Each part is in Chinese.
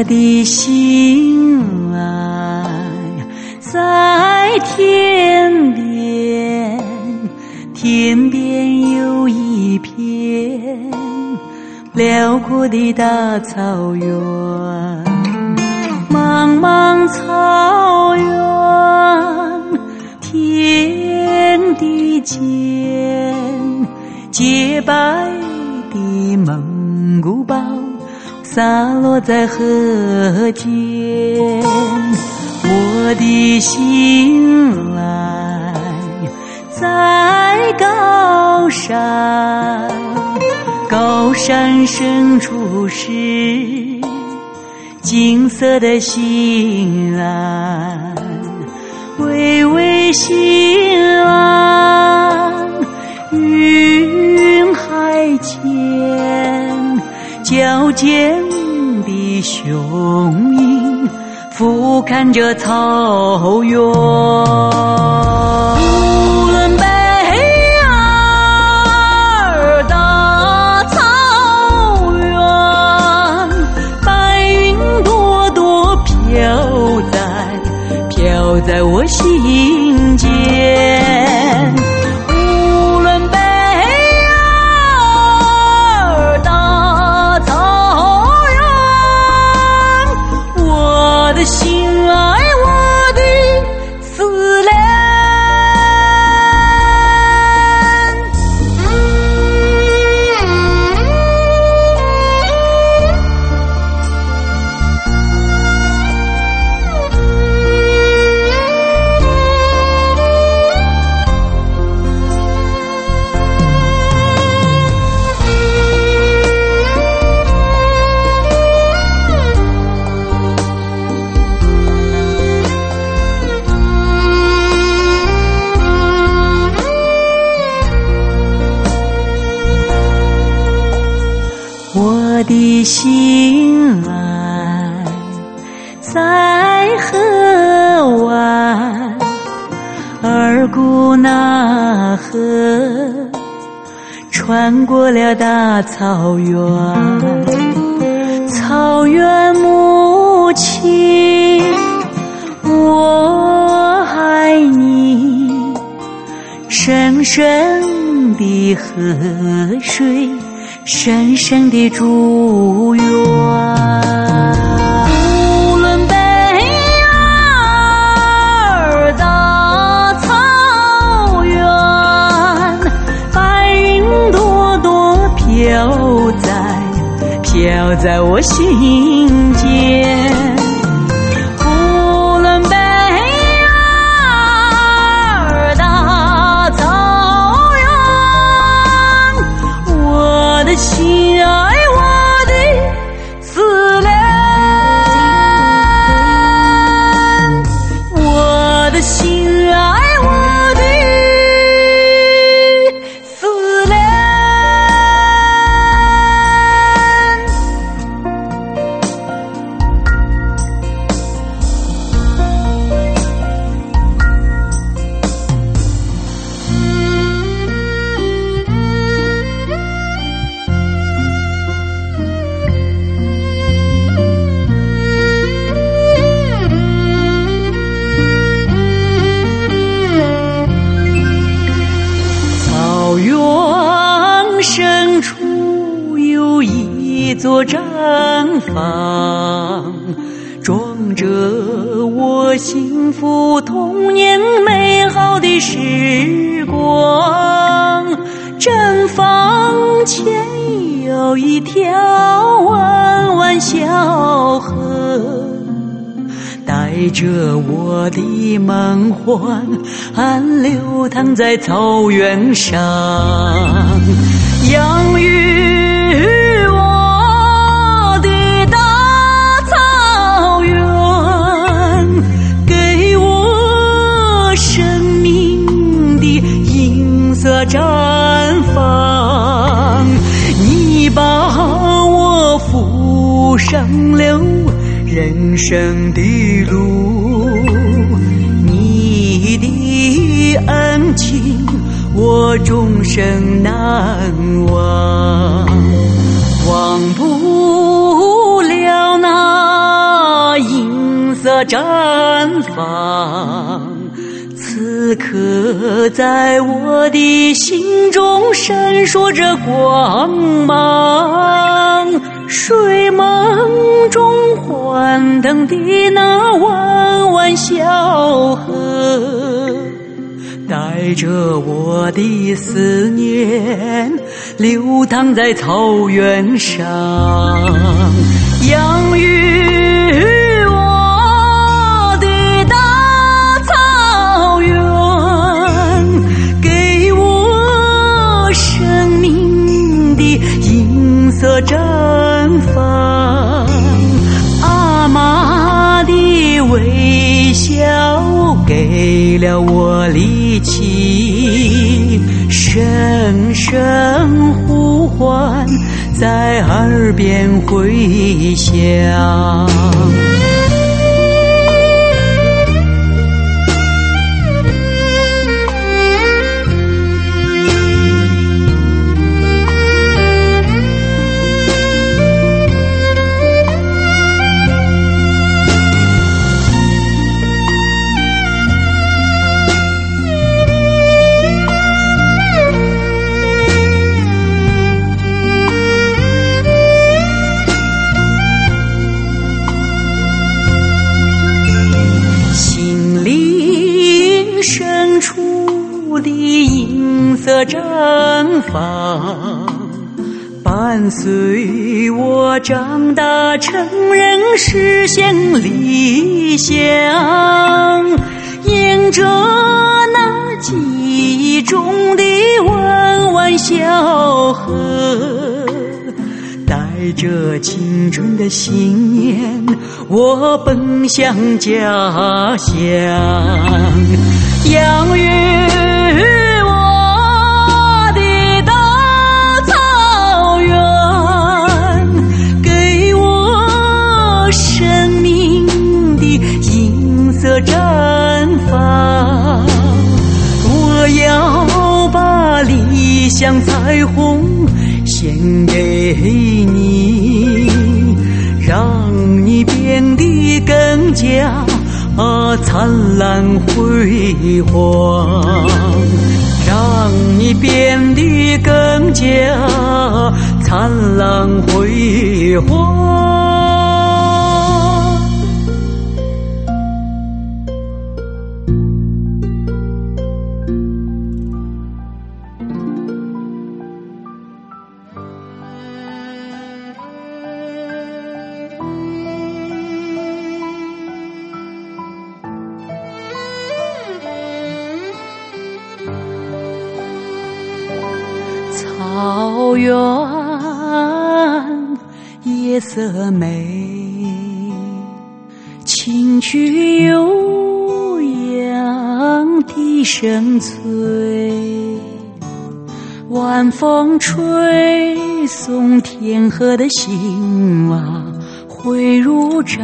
的心啊，在天边，天边有一片辽阔的大草原，茫茫草原，天地间，洁白的蒙古包洒落在河间，我的心爱在高山，高山深处是金色的西安，巍巍西安，云海间，矫健的雄鹰俯瞰着草原。呼伦贝尔大草原，白云朵朵飘在我心间。呼伦贝尔大草原，我的心爱，我的思念。我的心爱在河湾，尔古纳河穿过了大草原，草原母亲，我爱你，深深的河水，深深的祝愿。呼伦贝尔大草原，白云朵朵飘在我心间。呼伦贝尔大草原，我的心爱，我的思念，我的心爱，我的思念。草原深处有一座毡房，装着我幸福童年美好的时光。毡房前有一条弯弯小河，带着我的梦幻流淌在草原上，养育我的大草原，给我生命的银色绽放。你把我扶上了人生的路，你的恩情我终生难忘，忘不了那绽放。此刻在我的心中闪烁着光芒，睡梦中欢腾的那弯弯小河，带着我的思念流淌在草原上，养育我的大草原，给我生命的银色绽放。阿妈的微笑给了我力气，声声呼唤在耳边回响。深处的银色绽放，伴随我长大成人，实现理想。沿着那记忆中的弯弯小河，带着青春的信念，我奔向家乡。养育我的大草原，给我生命的银色绽放。我要把理想彩虹献给你，让你变得更加灿烂辉煌，让你变得更加灿烂辉煌。草原夜色美，清曲悠扬的声催，晚风吹送天河的兴旺，汇入绽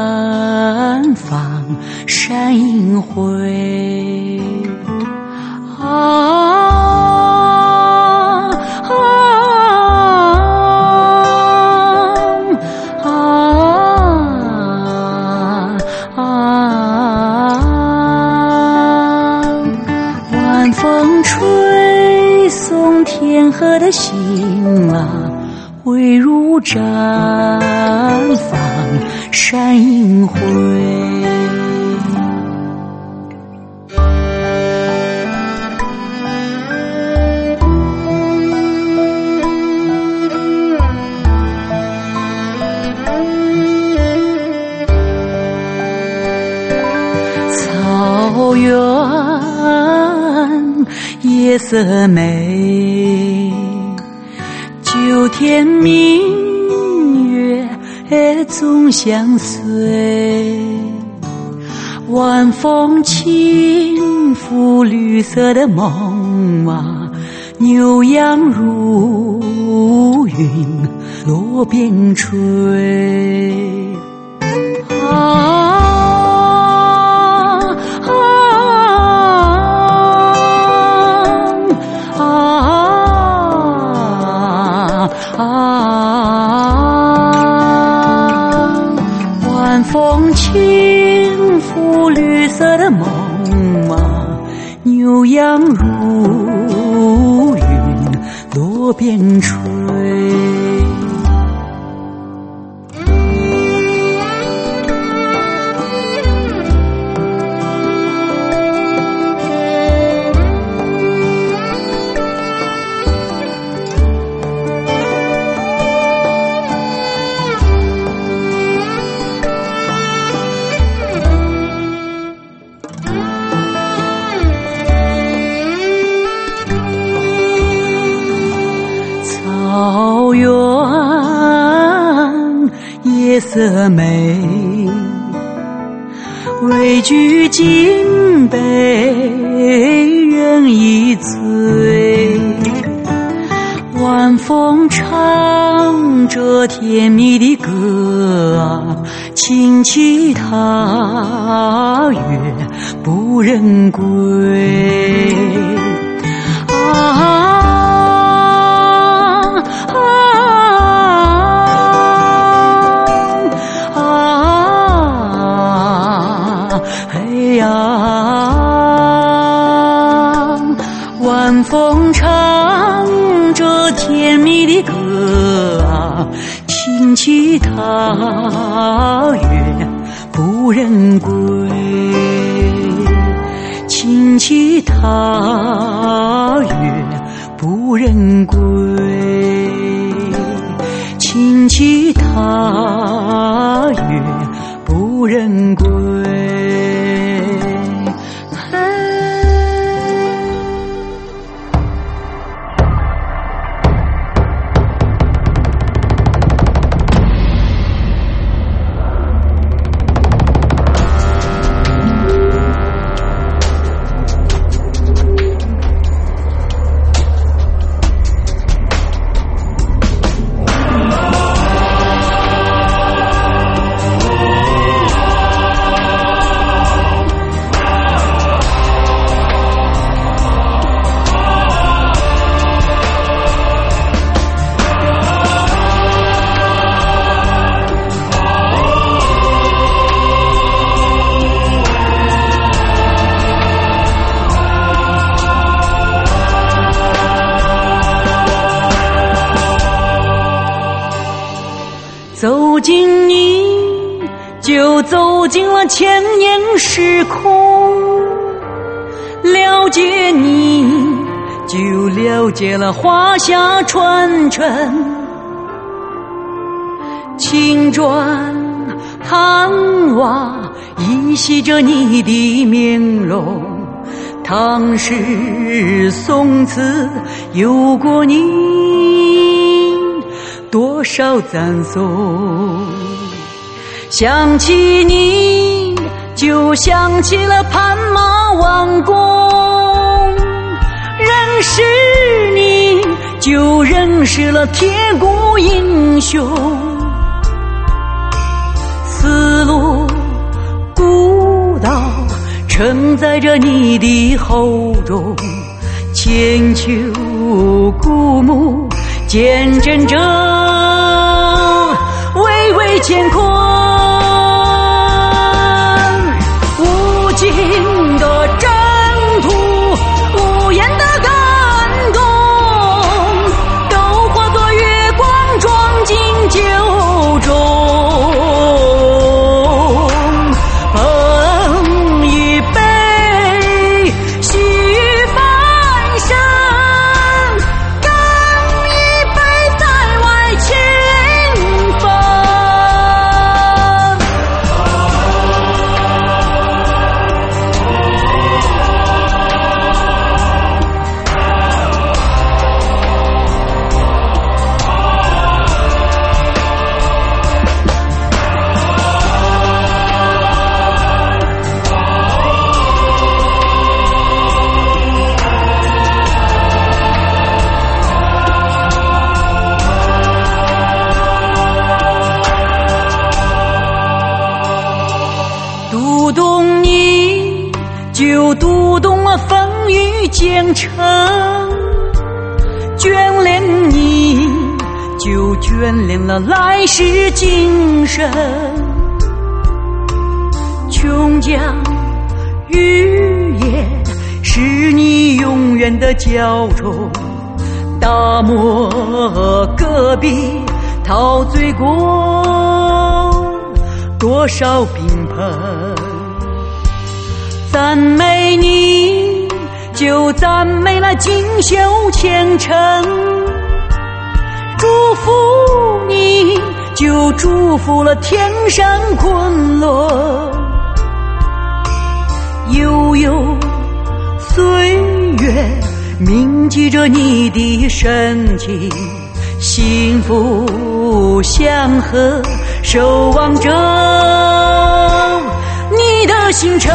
放闪银辉。晚风吹送天河的兴旺，汇入绽放闪银辉。草原夜色美，九天明月总相随，晚风轻拂绿色的梦啊，牛羊如云落边吹。晚风轻我边吹。草原夜色美，畏惧金杯人已醉。晚风唱着甜蜜的歌啊，轻骑踏月不人归。晚风唱着甜蜜的歌啊，轻骑踏月不人归。轻骑踏月不人归。轻骑踏月不人归。走进你，就走进了千年时空；了解你，就了解了华夏传承。青砖汉瓦依稀着你的面容，唐诗宋词有过你多少赞颂。想起你，就想起了盘马王宫；认识你，就认识了铁骨英雄。丝路古道承载着你的厚重，千秋古木见证着巍巍乾坤。无尽的征途，无言的感动，都化作月光装进酒中。捧一杯续半生，干一杯在外清风。读懂你，就读懂了风雨兼程；眷恋你，就眷恋了来世今生。琼浆玉液是你永远的娇宠， 大漠戈壁陶醉过多少宾朋，赞美你就赞美了锦绣前程，祝福你就祝福了天山昆仑。悠悠岁月铭记着你的深情，幸福祥和守望着你的星辰。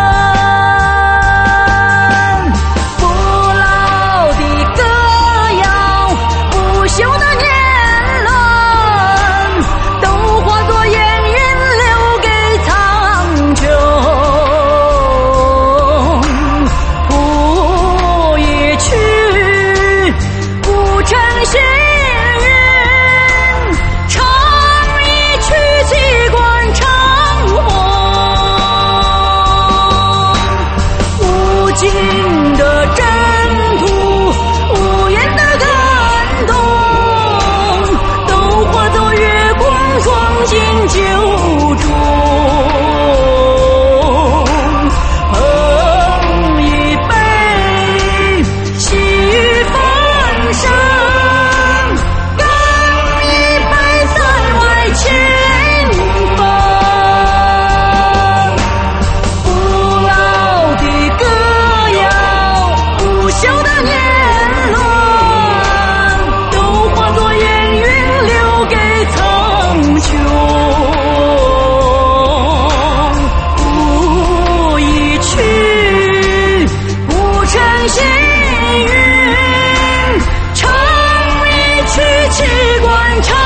不老的歌谣，不朽的年轮，都化作烟云留给苍穹。谱一曲不成行云，唱一曲气贯长虹。无尽的征途，无言的感动，都化作月光装进酒中。捧一杯细雨翻身，干一杯塞外清风。不老的歌谣，不朽的年轮，都化作烟云留给苍穹。谱一曲不成行云，唱一曲气贯长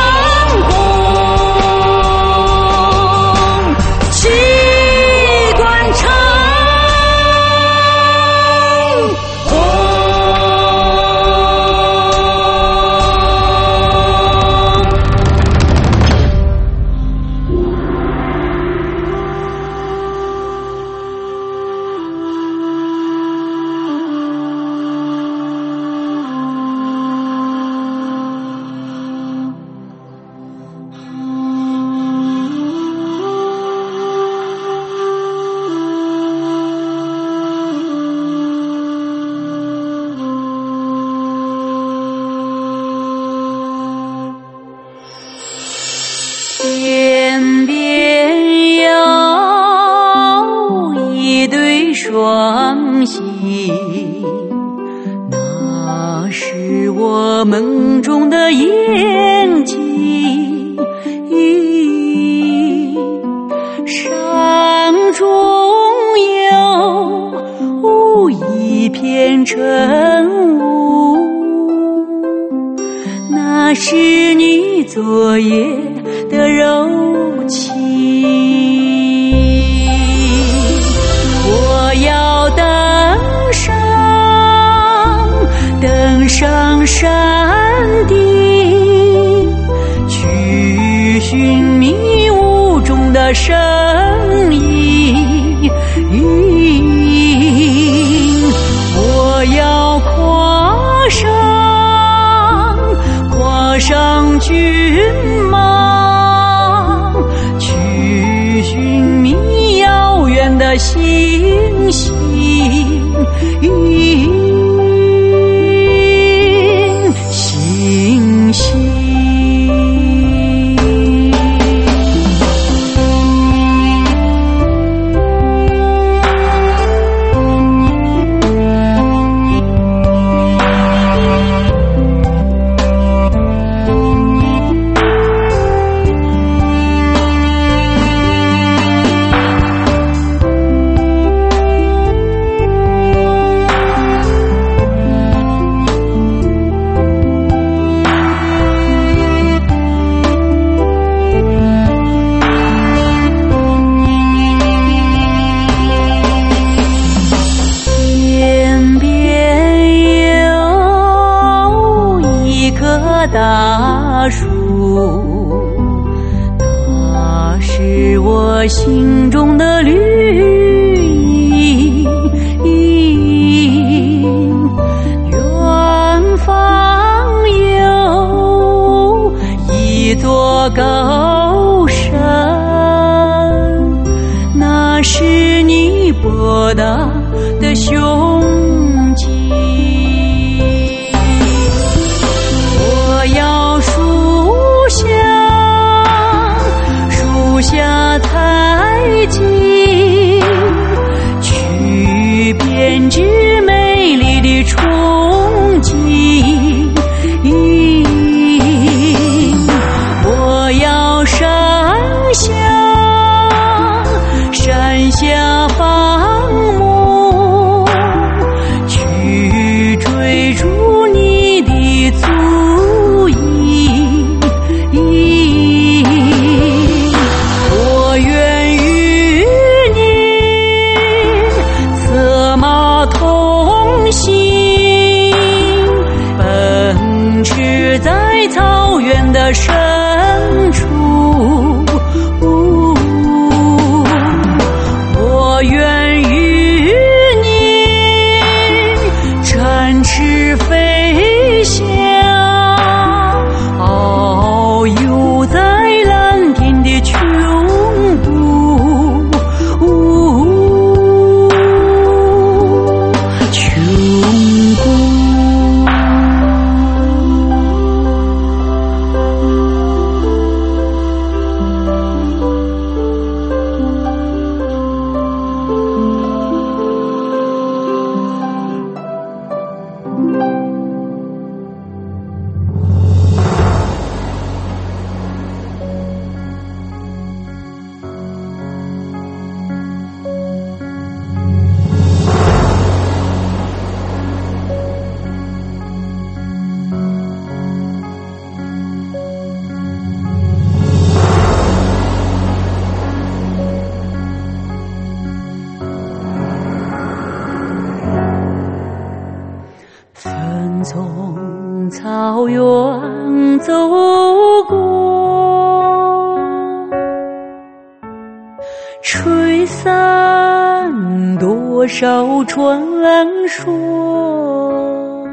虹，气贯长虹。天边有一对双星，那是我梦中的眼睛，山中有一片晨雾，那是你昨夜的柔情。我要登上山顶，去寻迷雾中的声音。我要跨上骏马，去寻觅遥远的星星。星星。大树，它是我心中的绿荫。远方座高山，那是你博大的胸襟。我要树下采集，去编织美丽的憧憬。我要山下放牧，去追逐你的足印。我愿与你策马同行，奔驰在草原的深处。我愿与你展翅飞翔，遨游在蓝天的穹谷。从草原走过，吹散多少传说，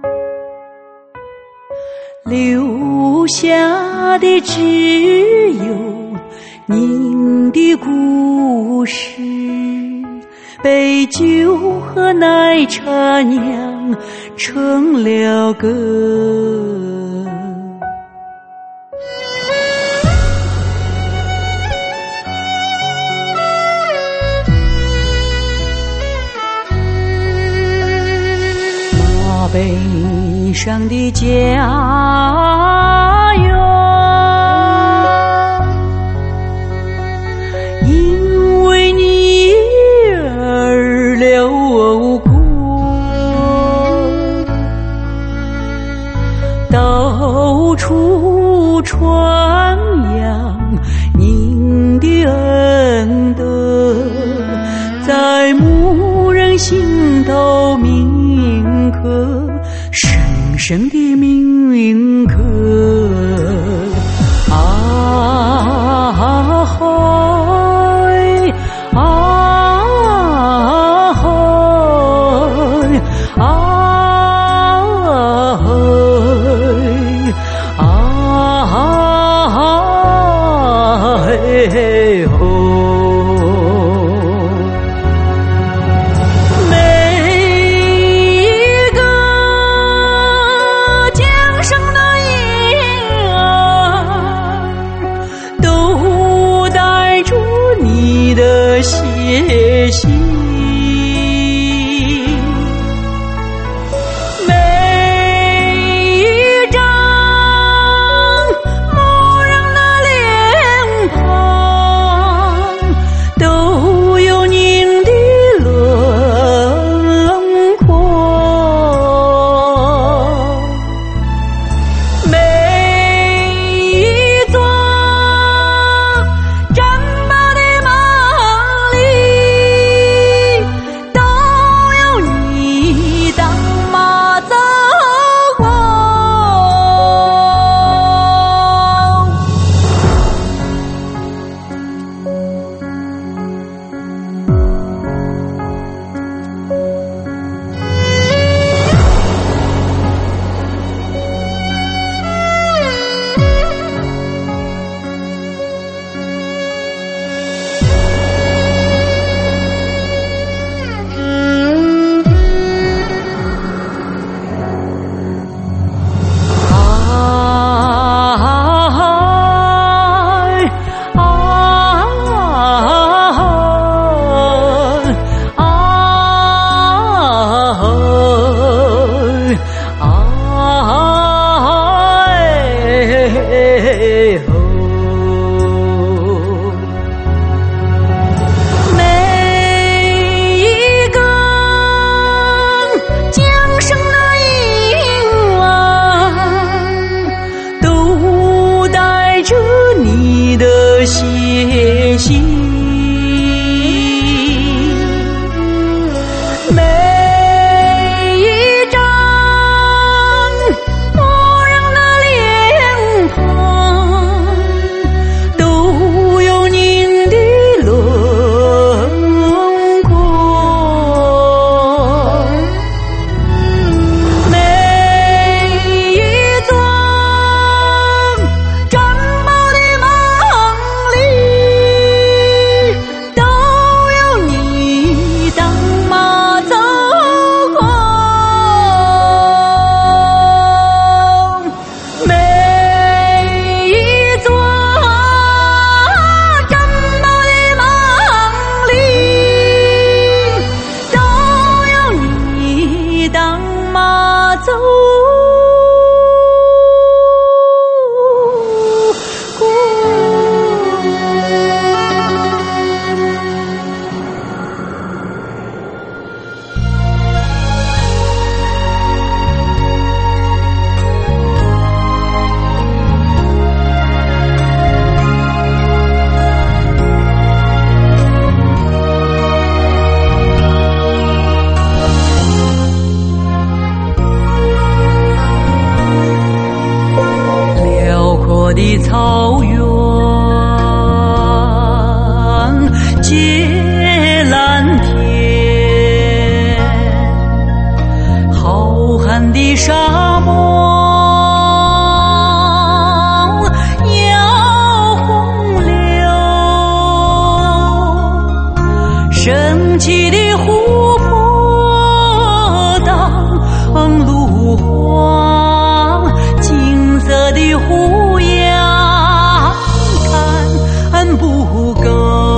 留下的只有您的故事。杯酒和奶茶酿成了歌，马背上的家园，因为你而流过，到处传扬您的恩德，在牧人心头铭刻，深深的铭刻。啊嗨啊嗨啊嗨啊嘿吼，每一个降生的婴我的草原接蓝天，浩瀚的沙漠摇洪流，神奇的湖泊当芦花，金色的湖洋看不够。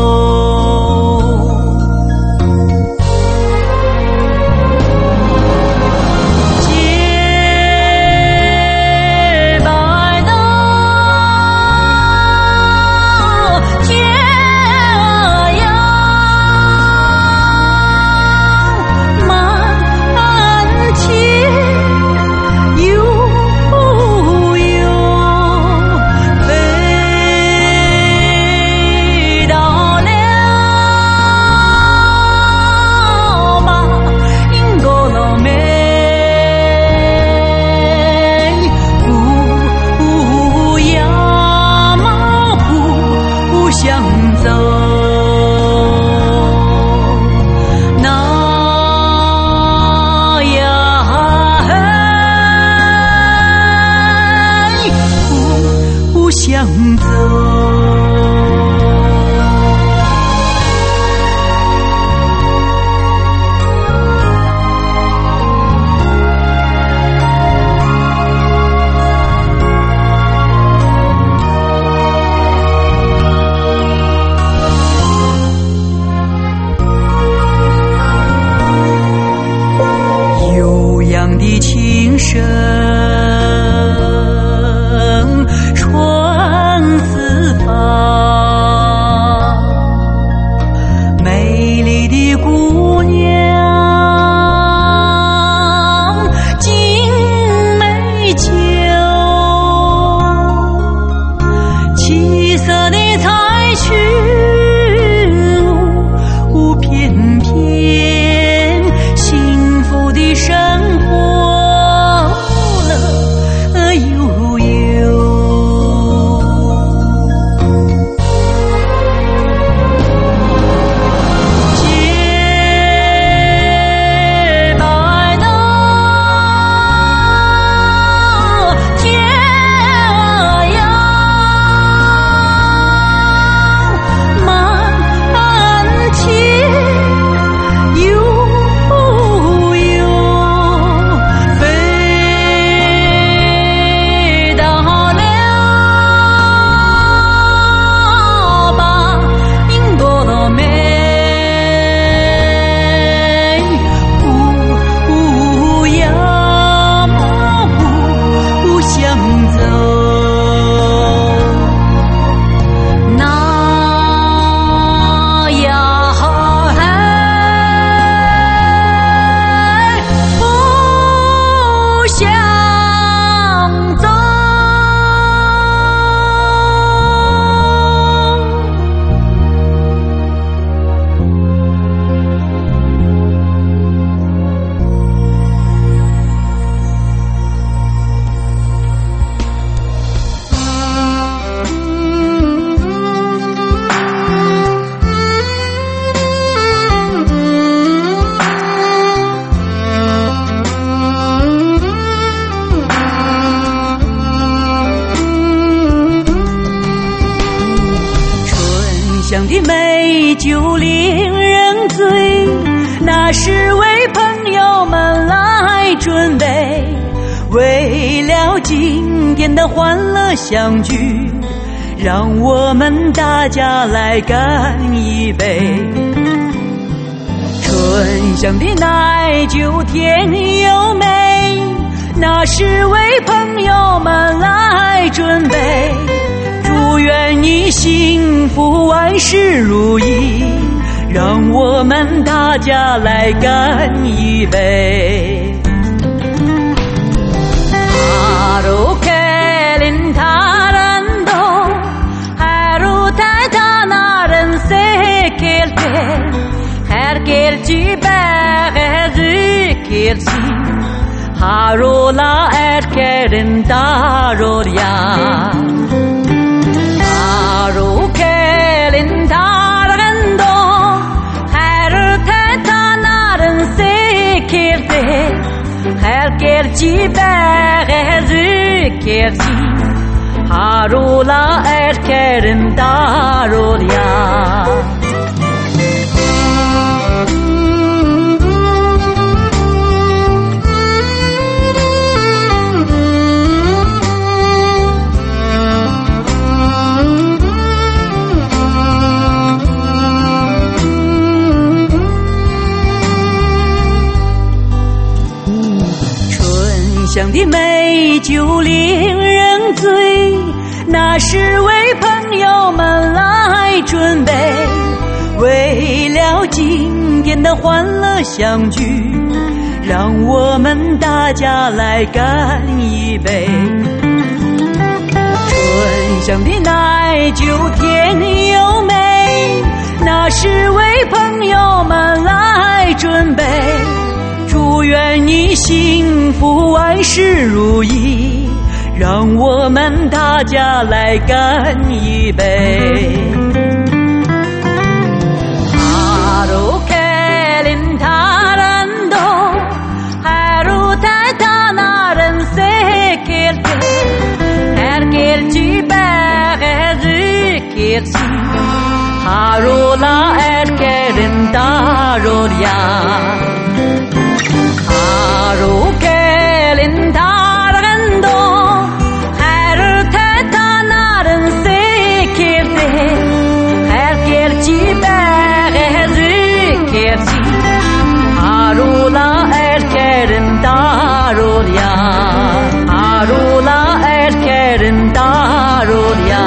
向走，悠扬的琴声四方，美丽的姑娘敬美酒，七色的彩裙舞翩翩，幸福的生活了悠悠。香的美酒令人醉，那是为朋友们来准备，为了今天的欢乐相聚，让我们大家来干一杯。醇香的奶酒甜又美，那是为朋友们来准备，祝愿你幸福万事如意，让我们大家来干一杯。Haru kelin tarando, haru tatanaren sekelte, her kelci beğeri kelci, harola erkerin daror ya. kersi harola erkerin darolya香的美酒令人醉，那是为朋友们来准备，为了今天的欢乐相聚，让我们大家来干一杯。醇香的奶酒甜又美，那是为朋友们来准备，祝愿你幸福万事如意，让我们大家来干一杯。Haru kelin tarando haru tatanaran sekelte erkelci beğeri kersi haru la erkerin darorya Haru kelin targando Haru tetanarın sekirde Herkelci beğeri kersi Harula erkerin darolya Harula erkerin darolya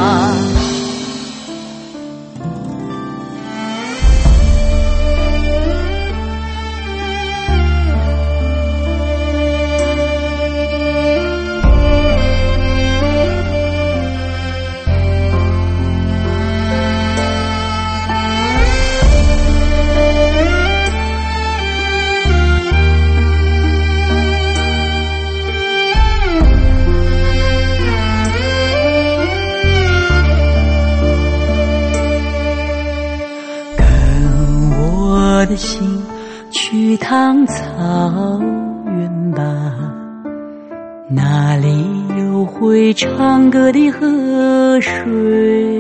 我的心去趟草原吧，那里有会唱歌的河水，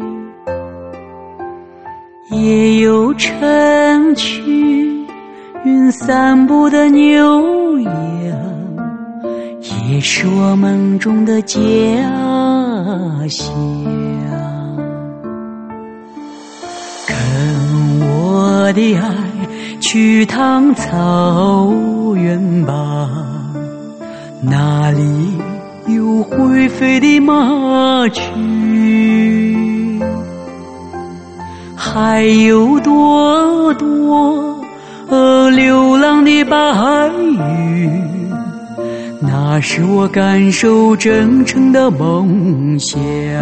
也有晨去云散步的牛羊，也是我梦中的家乡。我的爱去趟草原吧，那里有会飞的麻雀，还有朵朵流浪的白云，那是我感受真诚的梦想。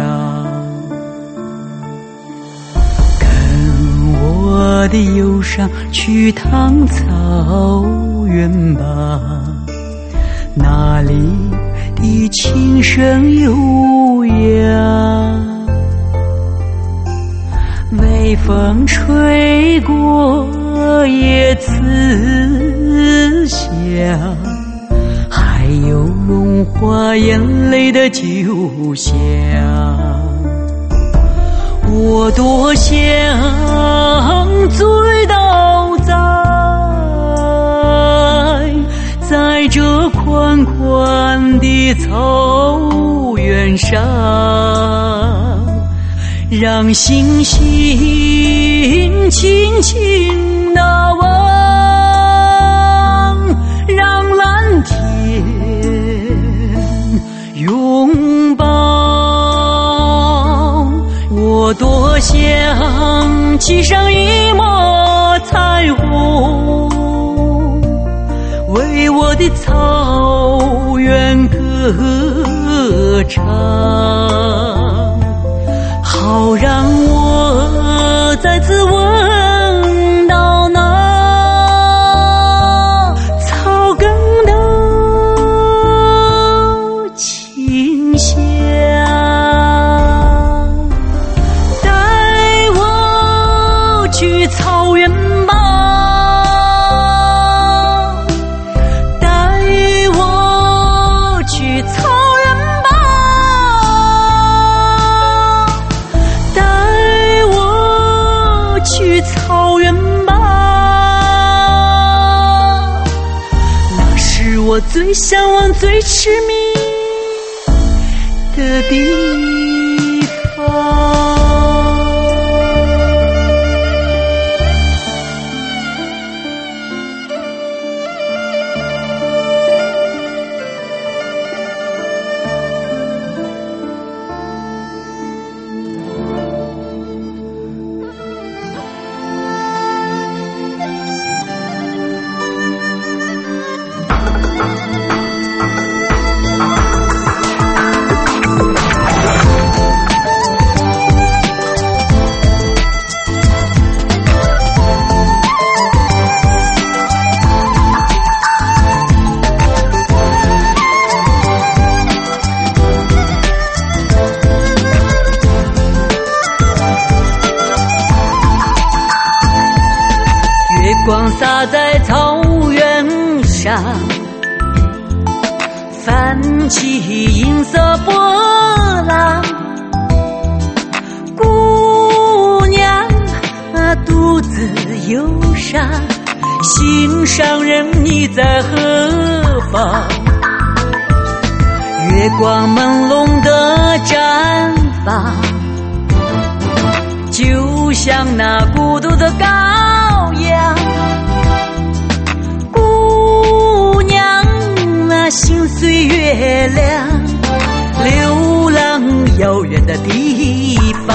我的忧伤去趟草原吧，那里的琴声悠扬，微风吹过叶子香，还有融化眼泪的酒香。我多想醉倒在这宽宽的草原上，让星星轻轻地望，让蓝天拥抱。我多想骑上一抹彩虹，为我的草原歌唱，好让我再次闻到那草根的清香。去草原吧，带我最向往、最痴迷的地方。光洒在草原上，泛起银色波浪。姑娘独自忧伤，心上人你在何方？月光朦胧的绽放，就像那孤独的羔羊。姑娘心随月亮，流浪遥远的地方。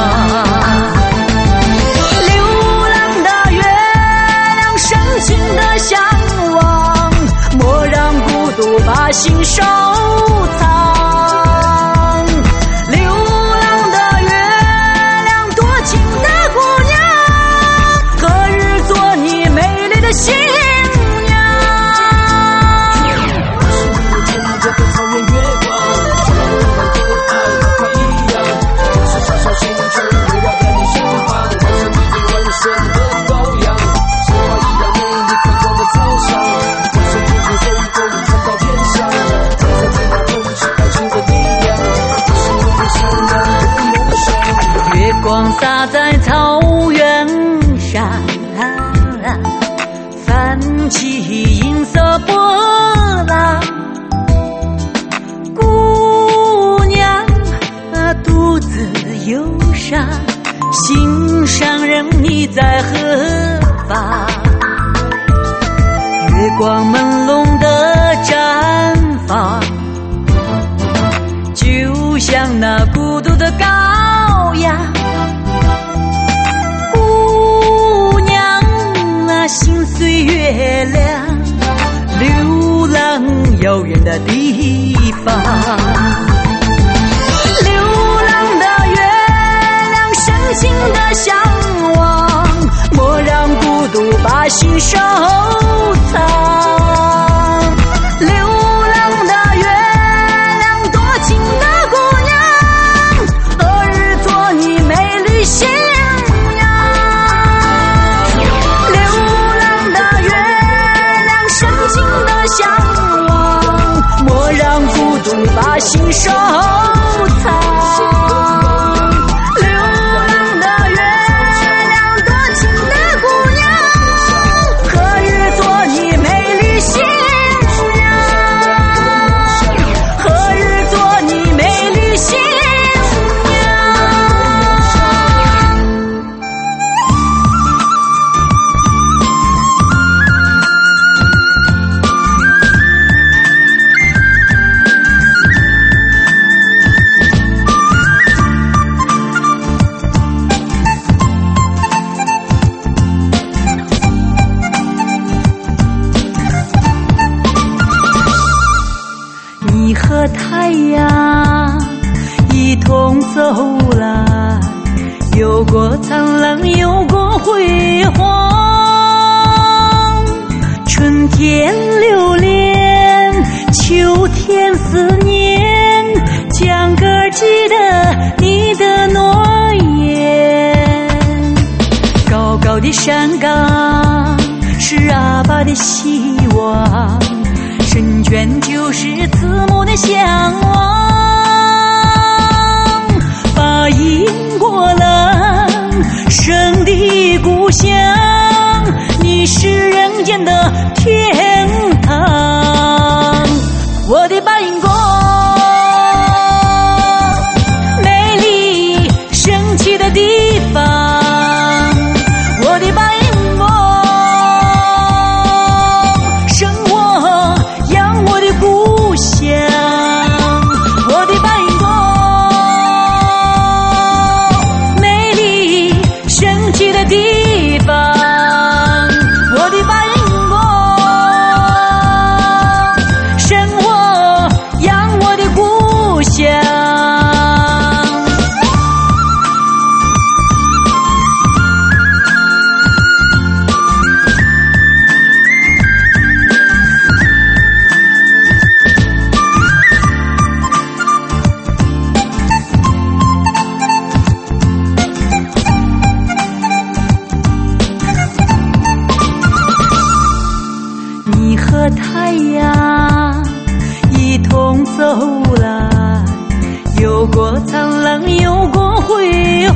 流浪的月亮，深情的向往，莫让孤独把心收藏。新娘，我是你的草原月光，像我的爱和一样，我是小小星辰围绕在你身旁，我是你最温顺的羔羊，鲜花一样美丽宽广的草上，我是天空随风传到天上，在这天空奔驰爱情的力量，我是你最闪亮的梦想。月光洒在草原上，泛起银色波浪。姑娘独自忧伤，心上人你在何方？月光朦胧的绽放，就像那孤独的羔羊。心随月亮，流浪遥远的地方。流浪的月亮，深情的向往，莫让孤独把心收藏。流浪的月亮，多情的姑娘，何日做你美丽新娘？向往，莫让孤独把心收藏。流浪的月亮，多情的姑娘，何日做你美丽新娘？何日做你美丽新娘？你和太阳一同走来，有过灿烂，有过辉煌。春天留恋，秋天思念，将歌记得你的诺言。高高的山岗是阿爸的希望，深圈就是慈母的向往。把迎过了生的故乡，你是人间的天堂。 来，有过苍狼，有过辉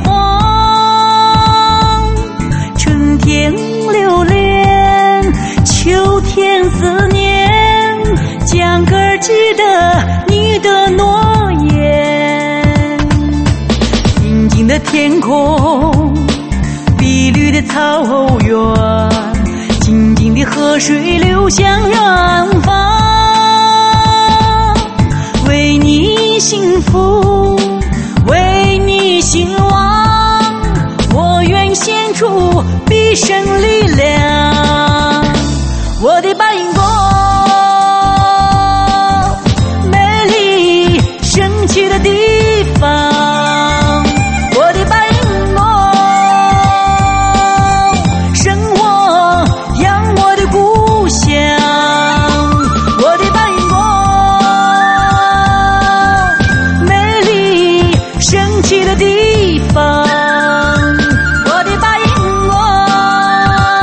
煌。春天留恋，秋天思念，将歌儿记得你的诺言。静静的天空，碧绿的草原，静静的河水流向远方。为你幸福，为你兴旺，我愿献出毕生力量。我的白云国，美丽神奇的地方。我的白云国，生活养我的故乡。我的白云国，美丽神奇的地方。我的白云国，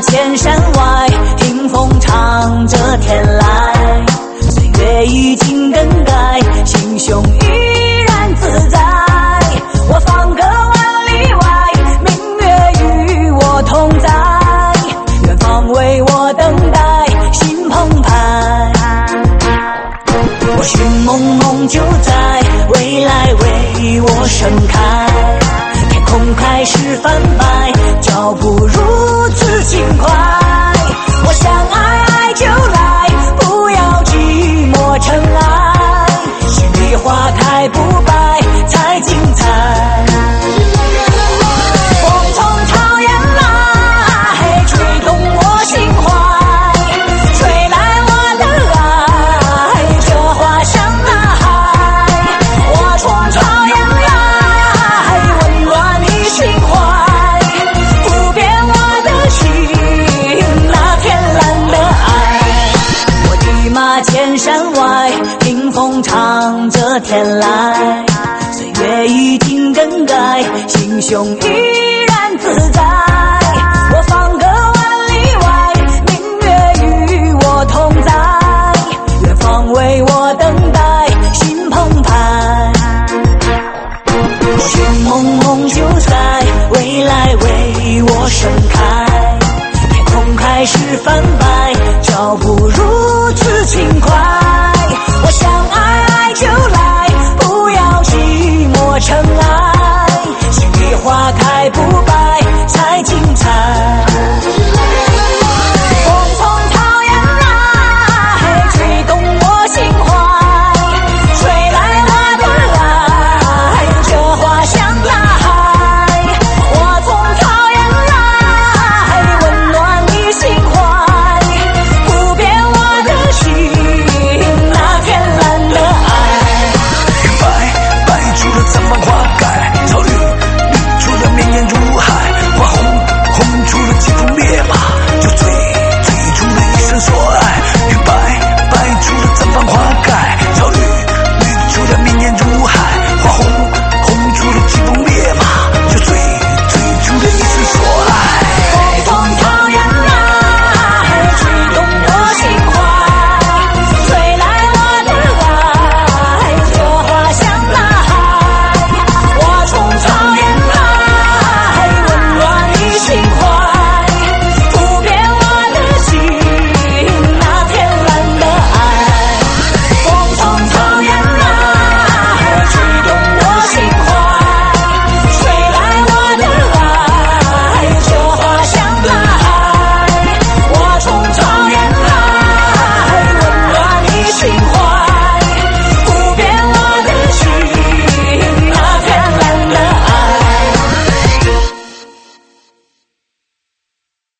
千山外，听风唱着天来。岁月已经更改，心胸依然自在。我方隔万里外，明月与我同在。远方为我等待，心澎湃。我心蒙蒙就在，未来为我盛开。天空开始泛白，脚步如此轻快。我想爱爱就来，不要寂寞尘埃。心里花开不败，才精彩。风从草原来，吹动我心怀，吹来我的爱，这花香呐喊。我从草原来，温暖你心怀，不变我的心，那天蓝的爱。我的马千山外，听风唱着天来。岁月已经更改，心胸依然自在。我方隔万里外，明月与我同在。远方为我等待，心澎湃。我心蒙蒙就在，未来为我盛开。天空开始泛白，脚步如此轻快。